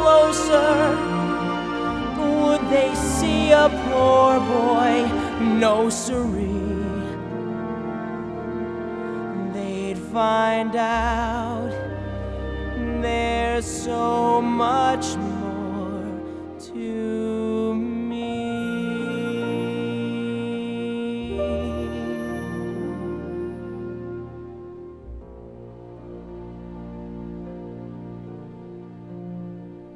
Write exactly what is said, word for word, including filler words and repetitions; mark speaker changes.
Speaker 1: closer, would they see a poor boy? No siree. They'd find out there's so much more